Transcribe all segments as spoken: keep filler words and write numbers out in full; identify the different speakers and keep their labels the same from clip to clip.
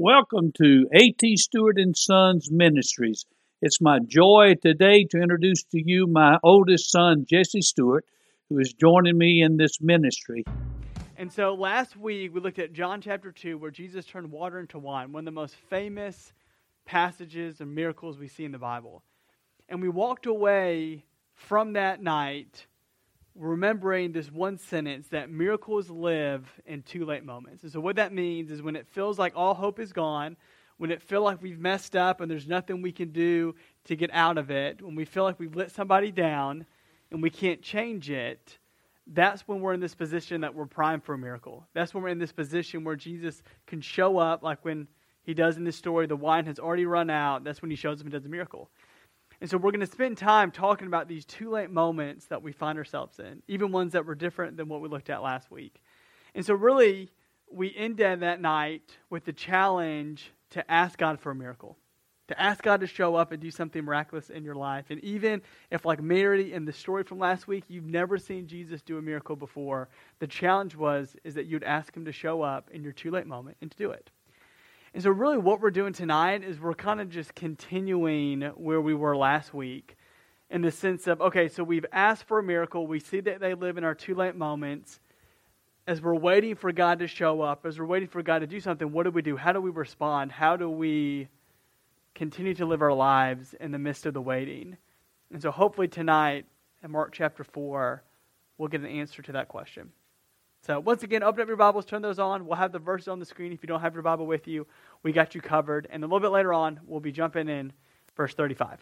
Speaker 1: Welcome to A T. Stewart and Sons Ministries. It's my joy today to introduce to you my oldest son, Jesse Stewart, who is joining me in this ministry.
Speaker 2: And so last week we looked at John chapter two, where Jesus turned water into wine, one of the most famous passages and miracles we see in the Bible. And we walked away from that night remembering this one sentence, that miracles live in too late moments. And so what that means is when it feels like all hope is gone, when it feels like we've messed up and there's nothing we can do to get out of it, when we feel like we've let somebody down and we can't change it, that's when we're in this position that we're primed for a miracle. That's when we're in this position where Jesus can show up, like when he does in this story, the wine has already run out. That's when he shows up and does a miracle. And so we're going to spend time talking about these two late moments that we find ourselves in, even ones that were different than what we looked at last week. And so really, we ended that night with the challenge to ask God for a miracle, to ask God to show up and do something miraculous in your life. And even if, like Mary in the story from last week, you've never seen Jesus do a miracle before, the challenge was is that you'd ask him to show up in your too late moment and to do it. And so really what we're doing tonight is we're kind of just continuing where we were last week in the sense of, okay, so we've asked for a miracle. We see that they live in our too late moments. As we're waiting for God to show up, as we're waiting for God to do something, what do we do? How do we respond? How do we continue to live our lives in the midst of the waiting? And so hopefully tonight in Mark chapter four, we'll get an answer to that question. So once again, open up your Bibles, turn those on. We'll have the verses on the screen. If you don't have your Bible with you, we got you covered. And a little bit later on, we'll be jumping in verse thirty-five.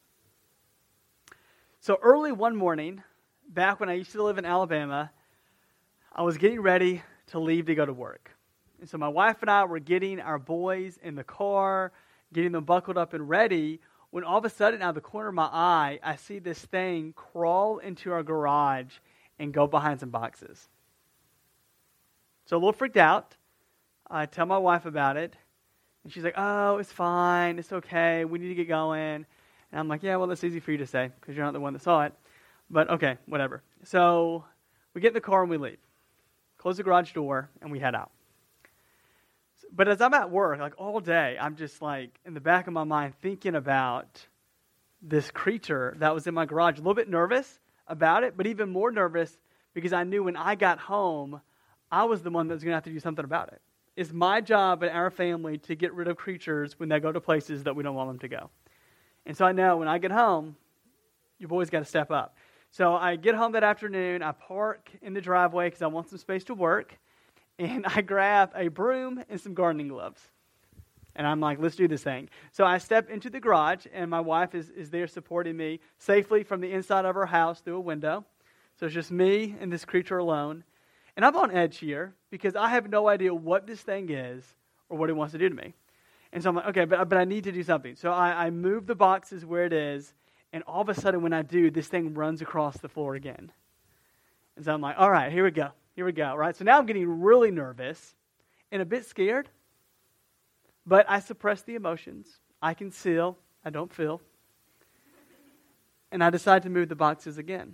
Speaker 2: So early one morning, back when I used to live in Alabama, I was getting ready to leave to go to work. And so my wife and I were getting our boys in the car, getting them buckled up and ready, when all of a sudden, out of the corner of my eye, I see this thing crawl into our garage and go behind some boxes. So a little freaked out. I tell my wife about it. And she's like, oh, it's fine. It's okay. We need to get going. And I'm like, yeah, well, that's easy for you to say because you're not the one that saw it. But okay, whatever. So we get in the car and we leave. Close the garage door and we head out. But as I'm at work, like all day, I'm just like in the back of my mind thinking about this creature that was in my garage. A little bit nervous about it, but even more nervous because I knew when I got home, I was the one that was going to have to do something about it. It's my job and our family to get rid of creatures when they go to places that we don't want them to go. And so I know when I get home, your boy's got to step up. So I get home that afternoon, I park in the driveway because I want some space to work, and I grab a broom and some gardening gloves. And I'm like, let's do this thing. So I step into the garage, and my wife is, is there supporting me safely from the inside of her house through a window. So it's just me and this creature alone. And I'm on edge here because I have no idea what this thing is or what it wants to do to me. And so I'm like, okay, but, but I need to do something. So I, I move the boxes where it is, and all of a sudden when I do, this thing runs across the floor again. And so I'm like, all right, here we go. Here we go, right? So now I'm getting really nervous and a bit scared, but I suppress the emotions. I conceal. I don't feel. And I decide to move the boxes again.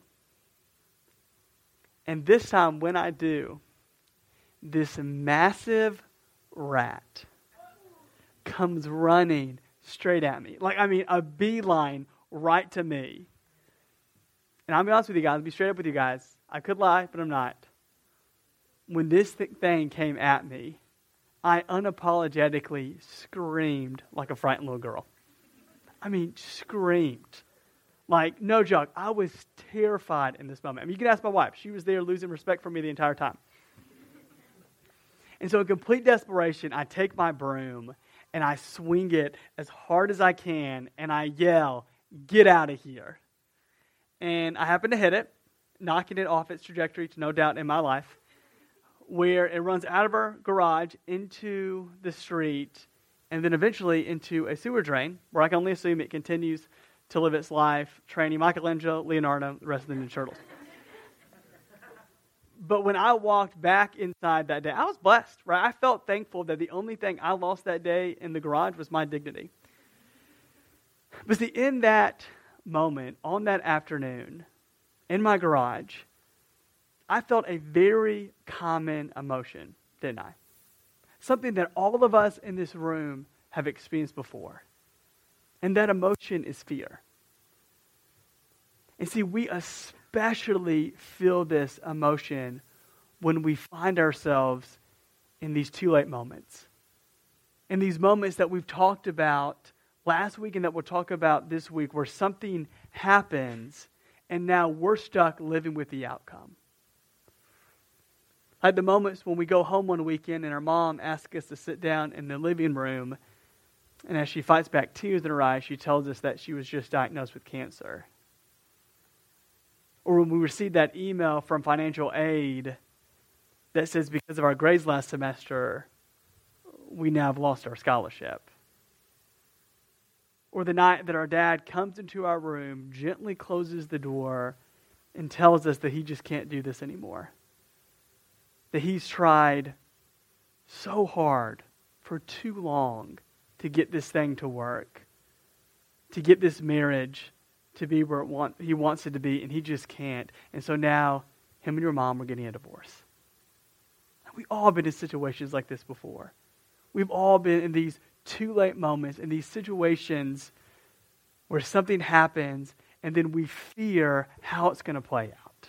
Speaker 2: And this time when I do, this massive rat comes running straight at me. Like, I mean, a beeline right to me. And I'll be honest with you guys, I'll be straight up with you guys. I could lie, but I'm not. When this th- thing came at me, I unapologetically screamed like a frightened little girl. I mean, screamed. Like, no joke, I was terrified in this moment. I mean, you can ask my wife. She was there losing respect for me the entire time. And so in complete desperation, I take my broom and I swing it as hard as I can and I yell, get out of here. And I happen to hit it, knocking it off its trajectory to no doubt in my life, where it runs out of our garage into the street and then eventually into a sewer drain, where I can only assume it continues to live its life training Michelangelo, Leonardo, the rest of the Ninja Turtles. But when I walked back inside that day, I was blessed, right? I felt thankful that the only thing I lost that day in the garage was my dignity. But see, in that moment, on that afternoon, in my garage, I felt a very common emotion, didn't I? something that all of us in this room have experienced before. And that emotion is fear. And see, we especially feel this emotion when we find ourselves in these too late moments. In these moments that we've talked about last week and that we'll talk about this week, where something happens and now we're stuck living with the outcome. Like the moments when we go home one weekend and our mom asks us to sit down in the living room, and as she fights back tears in her eyes, she tells us that she was just diagnosed with cancer. Or when we receive that email from financial aid that says because of our grades last semester, we now have lost our scholarship. Or the night that our dad comes into our room, gently closes the door, and tells us that he just can't do this anymore. That he's tried so hard for too long to get this thing to work, to get this marriage to be where it want, he wants it to be, and he just can't. And so now, him and your mom are getting a divorce. We've all been in situations like this before. We've all been in these too late moments, in these situations where something happens, and then we fear how it's going to play out.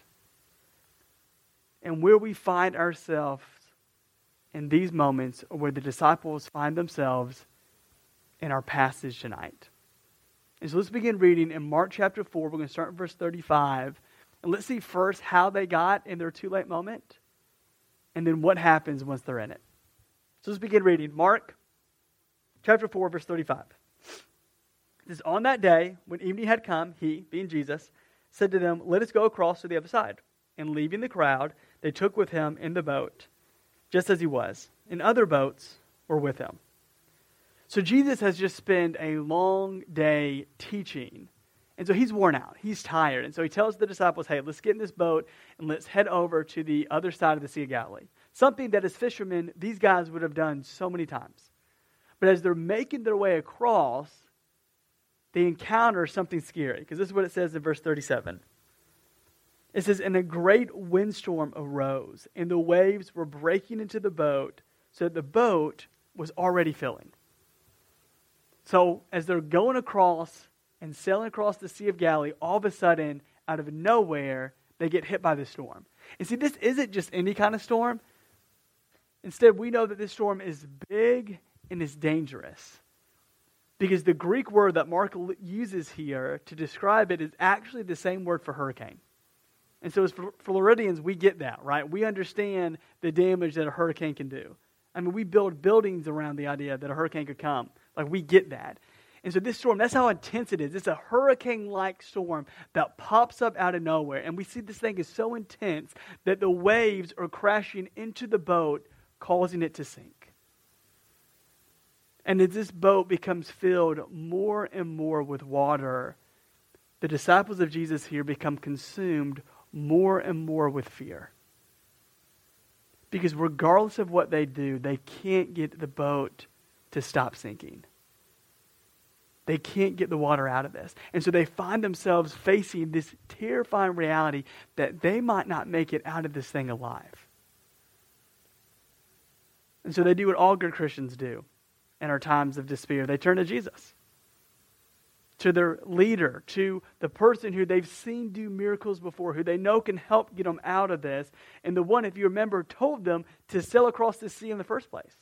Speaker 2: And where we find ourselves in these moments, or where the disciples find themselves in our passage tonight. And so let's begin reading in Mark chapter four. We're going to start in verse thirty-five. And let's see first how they got in their too late moment, and then what happens once they're in it. So let's begin reading. Mark chapter four, verse thirty-five. It says, on that day, when evening had come, he, being Jesus, said to them, let us go across to the other side. And leaving the crowd, they took with him in the boat, just as he was. And other boats were with him. So Jesus has just spent a long day teaching. And so he's worn out. He's tired. And so he tells the disciples, hey, let's get in this boat and let's head over to the other side of the Sea of Galilee. Something that as fishermen, these guys would have done so many times. But as they're making their way across, they encounter something scary. Because this is what it says in verse thirty-seven. It says, and a great windstorm arose, and the waves were breaking into the boat, so that the boat was already filling. So as they're going across and sailing across the Sea of Galilee, all of a sudden, out of nowhere, they get hit by the storm. And see, this isn't just any kind of storm. Instead, we know that this storm is big and is dangerous. Because the Greek word that Mark uses here to describe it is actually the same word for hurricane. And so as Floridians, we get that, right? We understand the damage that a hurricane can do. I mean, we build buildings around the idea that a hurricane could come. Like, we get that. And so this storm, that's how intense it is. It's a hurricane-like storm that pops up out of nowhere. And we see this thing is so intense that the waves are crashing into the boat, causing it to sink. And as this boat becomes filled more and more with water, the disciples of Jesus here become consumed more and more with fear. Because regardless of what they do, they can't get the boat to stop sinking. They can't get the water out of this. And so they find themselves facing this terrifying reality that they might not make it out of this thing alive. And so they do what all good Christians do in our times of despair. They turn to Jesus, to their leader, to the person who they've seen do miracles before, who they know can help get them out of this, and the one, if you remember, told them to sail across the sea in the first place.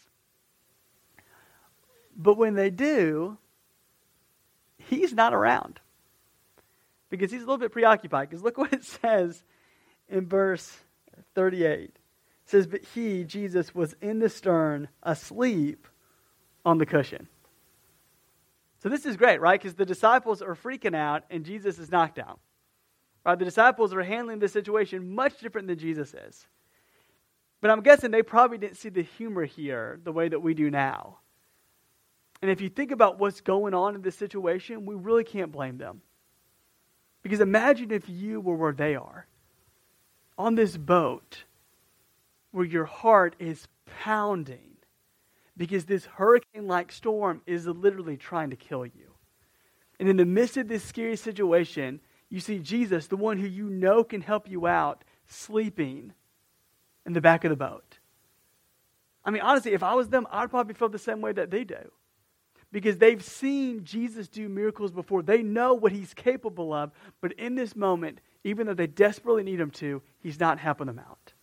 Speaker 2: But when they do, he's not around because he's a little bit preoccupied. Because look what it says in verse thirty-eight. It says, but he, Jesus, was in the stern, asleep on the cushion. So this is great, right? Because the disciples are freaking out and Jesus is knocked out. Right? The disciples are handling this situation much different than Jesus is. But I'm guessing they probably didn't see the humor here the way that we do now. And if you think about what's going on in this situation, we really can't blame them. Because imagine if you were where they are, on this boat, where your heart is pounding, because this hurricane-like storm is literally trying to kill you. And in the midst of this scary situation, you see Jesus, the one who you know can help you out, sleeping in the back of the boat. I mean, honestly, if I was them, I'd probably feel the same way that they do. Because they've seen Jesus do miracles before. They know what he's capable of. But in this moment, even though they desperately need him to, he's not helping them out.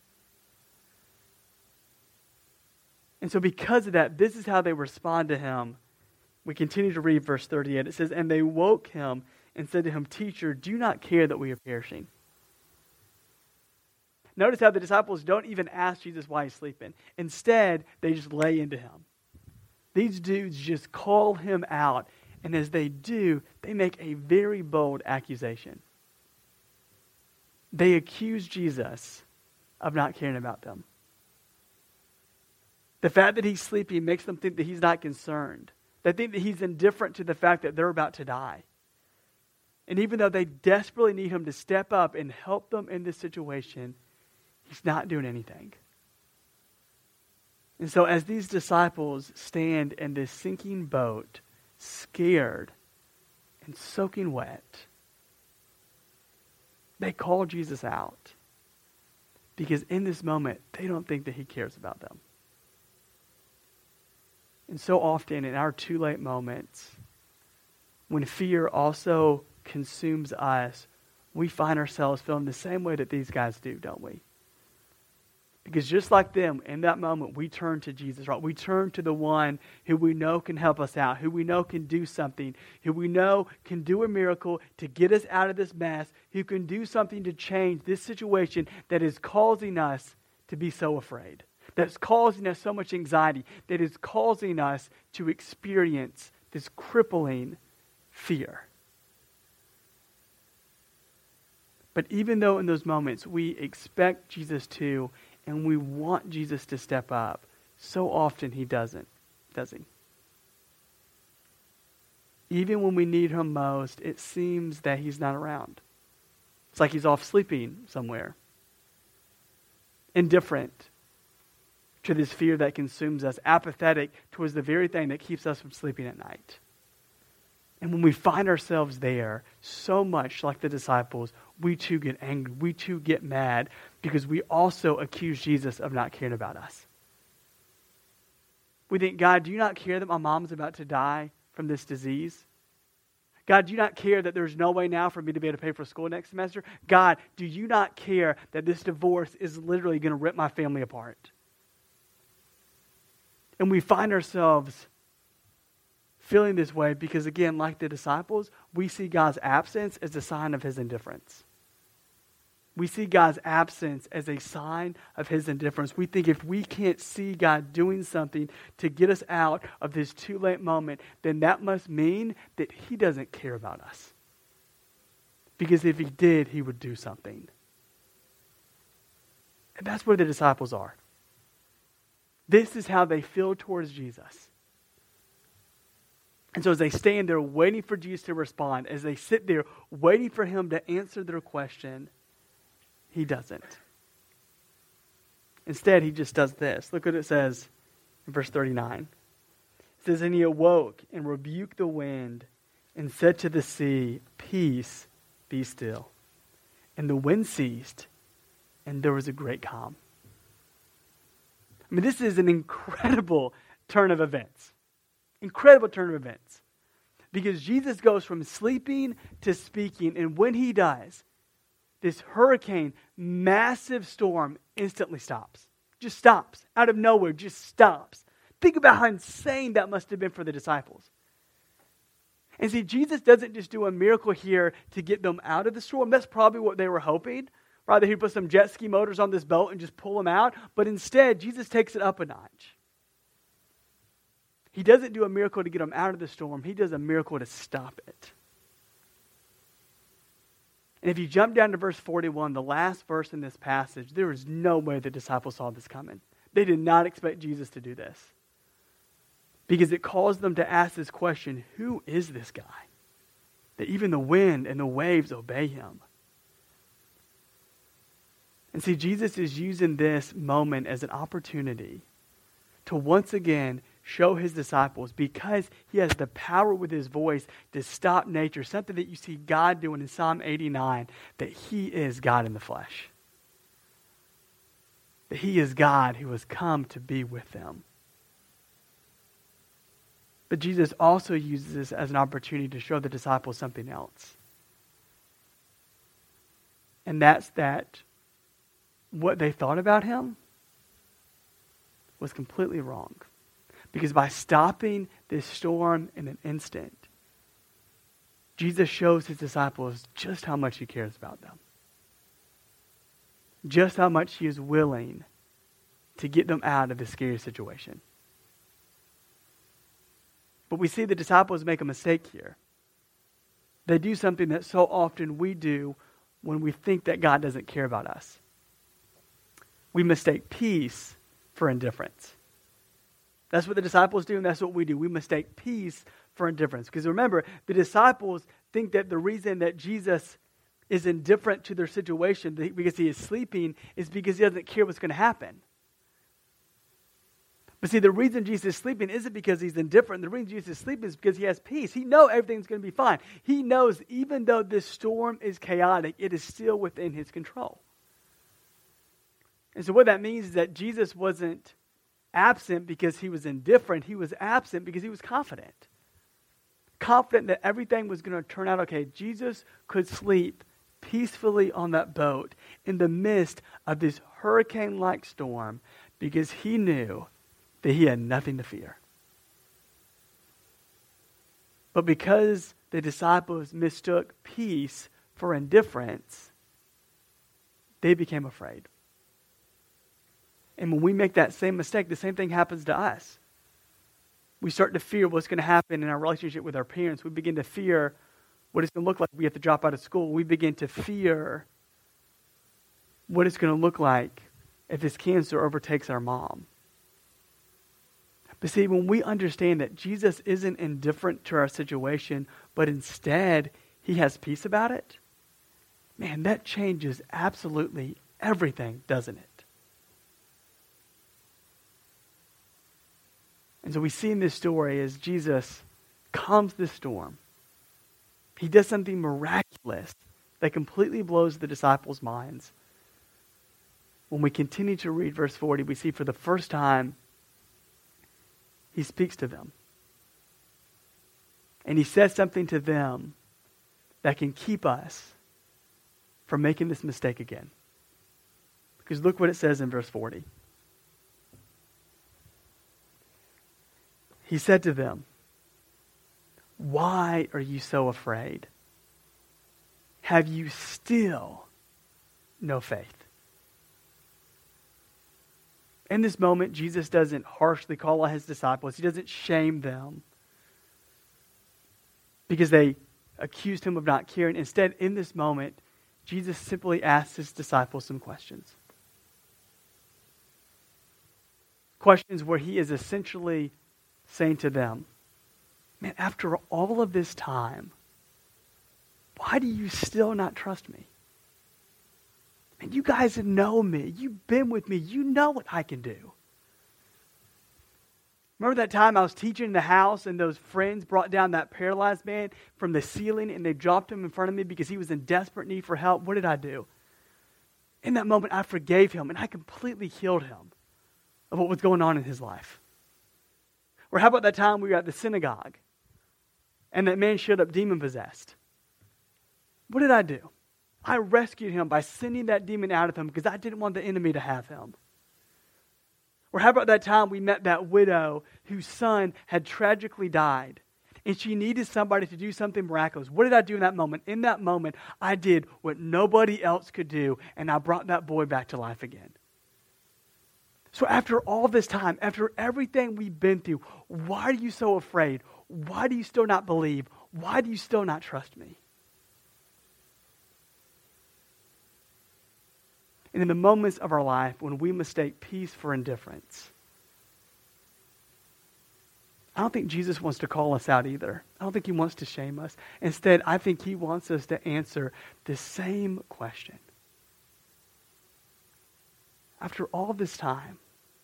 Speaker 2: And so because of that, this is how they respond to him. We continue to read verse thirty-eight. It says, and they woke him and said to him, Teacher, do you not care that we are perishing? Notice how the disciples don't even ask Jesus why he's sleeping. Instead, they just lay into him. These dudes just call him out. And as they do, they make a very bold accusation. They accuse Jesus of not caring about them. The fact that he's sleeping makes them think that he's not concerned. They think that he's indifferent to the fact that they're about to die. And even though they desperately need him to step up and help them in this situation, he's not doing anything. And so as these disciples stand in this sinking boat, scared and soaking wet, they call Jesus out. Because in this moment, they don't think that he cares about them. And so often in our too late moments, when fear also consumes us, we find ourselves feeling the same way that these guys do, don't we? Because just like them, in that moment, we turn to Jesus, right? We turn to the one who we know can help us out, who we know can do something, who we know can do a miracle to get us out of this mess, who can do something to change this situation that is causing us to be so afraid, that's causing us so much anxiety, that is causing us to experience this crippling fear. But even though in those moments we expect Jesus to, and we want Jesus to step up, so often he doesn't, does he? Even when we need him most, it seems that he's not around. It's like he's off sleeping somewhere. Indifferent to this fear that consumes us, apathetic towards the very thing that keeps us from sleeping at night. And when we find ourselves there, so much like the disciples, we too get angry, we too get mad, because we also accuse Jesus of not caring about us. We think, God, do you not care that my mom's about to die from this disease? God, do you not care that there's no way now for me to be able to pay for school next semester? God, do you not care that this divorce is literally going to rip my family apart? And we find ourselves feeling this way because, again, like the disciples, we see God's absence as a sign of his indifference. We see God's absence as a sign of his indifference. We think if we can't see God doing something to get us out of this too late moment, then that must mean that he doesn't care about us. Because if he did, he would do something. And that's where the disciples are. This is how they feel towards Jesus. And so as they stand there waiting for Jesus to respond, as they sit there waiting for him to answer their question, he doesn't. Instead, he just does this. Look what it says in verse thirty-nine. It says, and he awoke and rebuked the wind and said to the sea, Peace, be still. And the wind ceased, and there was a great calm. I mean, this is an incredible turn of events. Incredible turn of events. Because Jesus goes from sleeping to speaking, and when he does, this hurricane, massive storm instantly stops. Just stops. Out of nowhere, just stops. Think about how insane that must have been for the disciples. And see, Jesus doesn't just do a miracle here to get them out of the storm. That's probably what they were hoping. Rather, he'd put some jet ski motors on this boat and just pull them out. But instead, Jesus takes it up a notch. He doesn't do a miracle to get them out of the storm. He does a miracle to stop it. And if you jump down to verse forty-one, the last verse in this passage, there is no way the disciples saw this coming. They did not expect Jesus to do this. Because it caused them to ask this question, who is this guy? That even the wind and the waves obey him. And see, Jesus is using this moment as an opportunity to once again show his disciples, because he has the power with his voice to stop nature, something that you see God doing in Psalm eighty-nine, that he is God in the flesh. that he is God who has come to be with them. But Jesus also uses this as an opportunity to show the disciples something else. And that's that what they thought about him was completely wrong. Because by stopping this storm in an instant, Jesus shows his disciples just how much he cares about them. Just how much he is willing to get them out of this scary situation. But we see the disciples make a mistake here. They do something that so often we do when we think that God doesn't care about us. We mistake peace for indifference. That's what the disciples do, and that's what we do. We mistake peace for indifference. Because remember, the disciples think that the reason that Jesus is indifferent to their situation because he is sleeping is because he doesn't care what's going to happen. But see, the reason Jesus is sleeping isn't because he's indifferent. The reason Jesus is sleeping is because he has peace. He knows everything's going to be fine. He knows even though this storm is chaotic, it is still within his control. And so what that means is that Jesus wasn't absent because he was indifferent. He was absent because he was confident. Confident that everything was going to turn out okay. Jesus could sleep peacefully on that boat in the midst of this hurricane-like storm because he knew that he had nothing to fear. But because the disciples mistook peace for indifference, they became afraid. And when we make that same mistake, the same thing happens to us. We start to fear what's going to happen in our relationship with our parents. We begin to fear what it's going to look like if we have to drop out of school. We begin to fear what it's going to look like if this cancer overtakes our mom. But see, when we understand that Jesus isn't indifferent to our situation, but instead he has peace about it, man, that changes absolutely everything, doesn't it? And so we see in this story as Jesus calms the storm, he does something miraculous that completely blows the disciples' minds. When we continue to read verse forty, we see for the first time, he speaks to them. And he says something to them that can keep us from making this mistake again. Because look what it says in verse forty. He said to them, "Why are you so afraid? Have you still no faith?" In this moment, Jesus doesn't harshly call out his disciples. He doesn't shame them because they accused him of not caring. Instead, in this moment, Jesus simply asks his disciples some questions. Questions where he is essentially saying to them, man, after all of this time, why do you still not trust me? And you guys know me. You've been with me. You know what I can do. Remember that time I was teaching in the house and those friends brought down that paralyzed man from the ceiling and they dropped him in front of me because he was in desperate need for help? What did I do? In that moment, I forgave him and I completely healed him of what was going on in his life. Or how about that time we were at the synagogue and that man showed up demon-possessed? What did I do? I rescued him by sending that demon out of him because I didn't want the enemy to have him. Or how about that time we met that widow whose son had tragically died and she needed somebody to do something miraculous? What did I do in that moment? In that moment, I did what nobody else could do and I brought that boy back to life again. So after all this time, after everything we've been through, why are you so afraid? Why do you still not believe? Why do you still not trust me? And in the moments of our life when we mistake peace for indifference, I don't think Jesus wants to call us out either. I don't think he wants to shame us. Instead, I think he wants us to answer the same question. After all this time,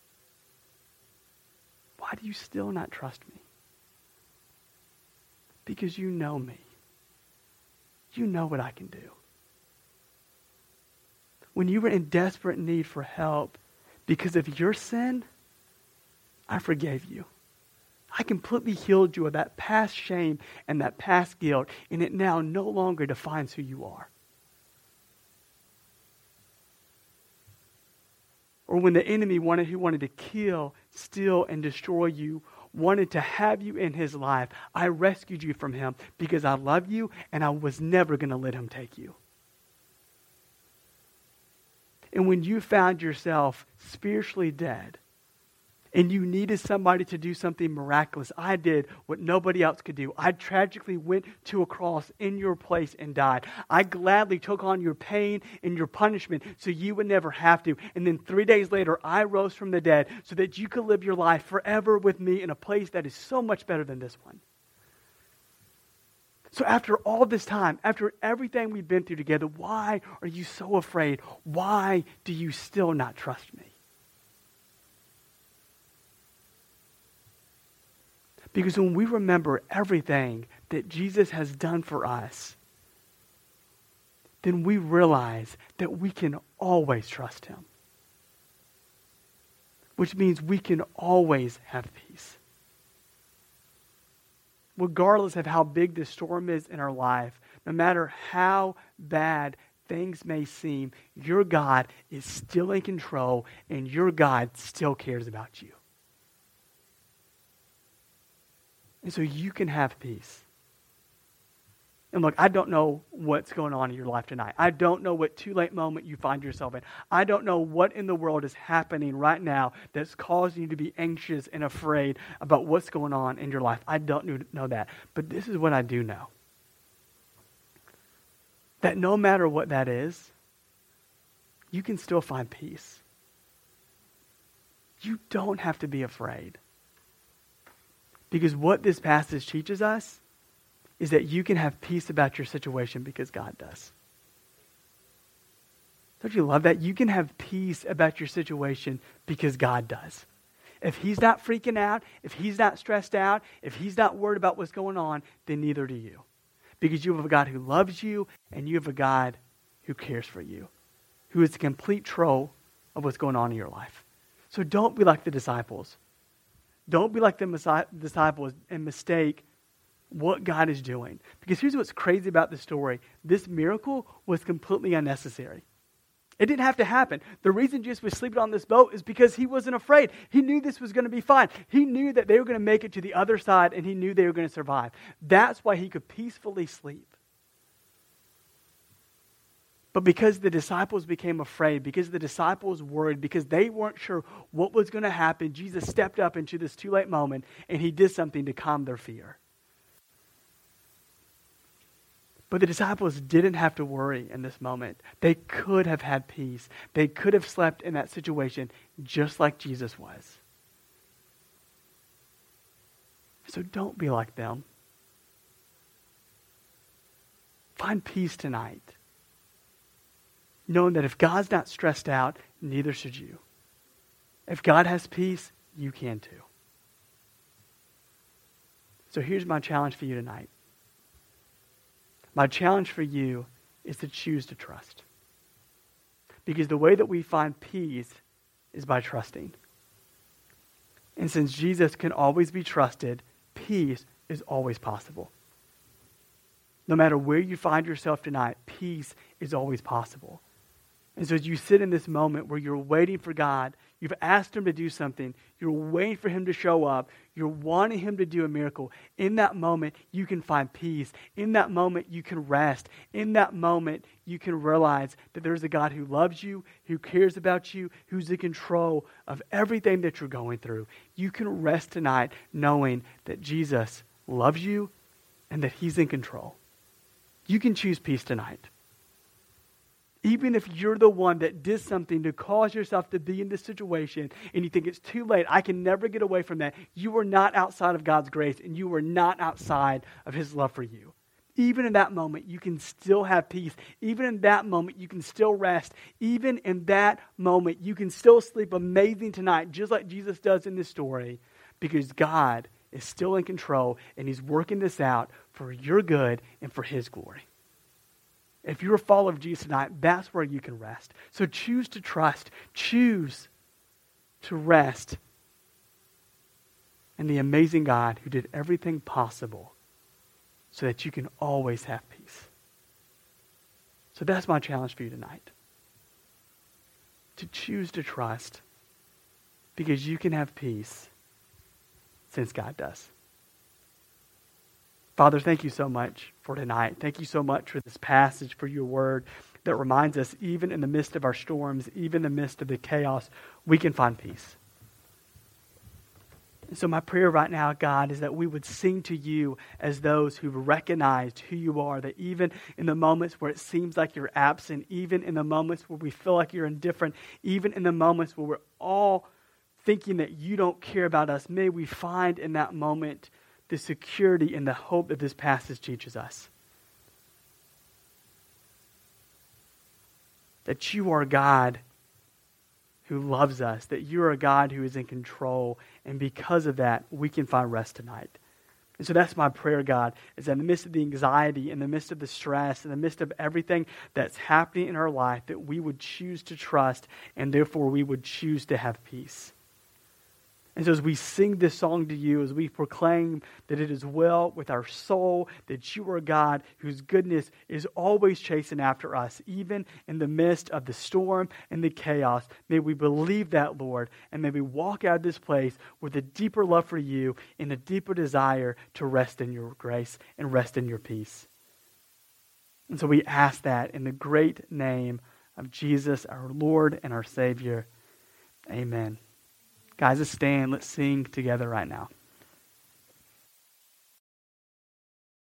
Speaker 2: why do you still not trust me? Because you know me. You know what I can do. When you were in desperate need for help, Because of your sin, I forgave you. I completely healed you of that past shame and that past guilt, and it now no longer defines who you are. Or when the enemy wanted, who wanted to kill, steal, and destroy you, wanted to have you in his life, I rescued you from him because I love you and I was never going to let him take you. And when you found yourself spiritually dead and you needed somebody to do something miraculous, I did what nobody else could do. I tragically went to a cross in your place and died. I gladly took on your pain and your punishment so you would never have to. And then three days later, I rose from the dead so that you could live your life forever with me in a place that is so much better than this one. So after all this time, after everything we've been through together, why are you so afraid? Why do you still not trust me? Because when we remember everything that Jesus has done for us, then we realize that we can always trust him. Which means we can always have peace. Regardless of how big the storm is in our life, no matter how bad things may seem, your God is still in control and your God still cares about you. And so you can have peace. And look, I don't know what's going on in your life tonight. I don't know what too late moment you find yourself in. I don't know what in the world is happening right now that's causing you to be anxious and afraid about what's going on in your life. I don't know that. But this is what I do know. That no matter what that is, you can still find peace. You don't have to be afraid. Because what this passage teaches us is that you can have peace about your situation because God does. Don't you love that? You can have peace about your situation because God does. If he's not freaking out, if he's not stressed out, if he's not worried about what's going on, then neither do you. Because you have a God who loves you and you have a God who cares for you, who is in complete control of what's going on in your life. So don't be like the disciples. Don't be like the disciples and mistake what God is doing. Because here's what's crazy about the story. This miracle was completely unnecessary. It didn't have to happen. The reason Jesus was sleeping on this boat is because he wasn't afraid. He knew this was going to be fine. He knew that they were going to make it to the other side and he knew they were going to survive. That's why he could peacefully sleep. But because the disciples became afraid, because the disciples worried, because they weren't sure what was going to happen, Jesus stepped up into this too late moment and he did something to calm their fear. But the disciples didn't have to worry in this moment. They could have had peace. They could have slept in that situation just like Jesus was. So don't be like them. Find peace tonight, knowing that if God's not stressed out, neither should you. If God has peace, you can too. So here's my challenge for you tonight. My challenge for you is to choose to trust. Because the way that we find peace is by trusting. And since Jesus can always be trusted, peace is always possible. No matter where you find yourself tonight, peace is always possible. And so as you sit in this moment where you're waiting for God, you've asked him to do something, you're waiting for him to show up, you're wanting him to do a miracle, in that moment you can find peace. In that moment you can rest. In that moment you can realize that there's a God who loves you, who cares about you, who's in control of everything that you're going through. You can rest tonight knowing that Jesus loves you and that he's in control. You can choose peace tonight. Even if you're the one that did something to cause yourself to be in this situation and you think it's too late, I can never get away from that, you are not outside of God's grace and you are not outside of his love for you. Even in that moment, you can still have peace. Even in that moment, you can still rest. Even in that moment, you can still sleep amazing tonight, just like Jesus does in this story, because God is still in control and he's working this out for your good and for his glory. If you're a follower of Jesus tonight, that's where you can rest. So choose to trust. Choose to rest in the amazing God who did everything possible so that you can always have peace. So that's my challenge for you tonight. To choose to trust, because you can have peace since God does. Father, thank you so much for tonight. Thank you so much for this passage, for your word that reminds us, even in the midst of our storms, even in the midst of the chaos, we can find peace. And so my prayer right now, God, is that we would sing to you as those who've recognized who you are, that even in the moments where it seems like you're absent, even in the moments where we feel like you're indifferent, even in the moments where we're all thinking that you don't care about us, may we find in that moment the security and the hope that this passage teaches us. That you are God who loves us, that you are a God who is in control, and because of that, we can find rest tonight. And so that's my prayer, God, is that in the midst of the anxiety, in the midst of the stress, in the midst of everything that's happening in our life, that we would choose to trust, and therefore we would choose to have peace. And so as we sing this song to you, as we proclaim that it is well with our soul, that you are a God whose goodness is always chasing after us, even in the midst of the storm and the chaos, may we believe that, Lord, and may we walk out of this place with a deeper love for you and a deeper desire to rest in your grace and rest in your peace. And so we ask that in the great name of Jesus, our Lord and our Savior. Amen. Guys, let's stand. Let's sing together right now.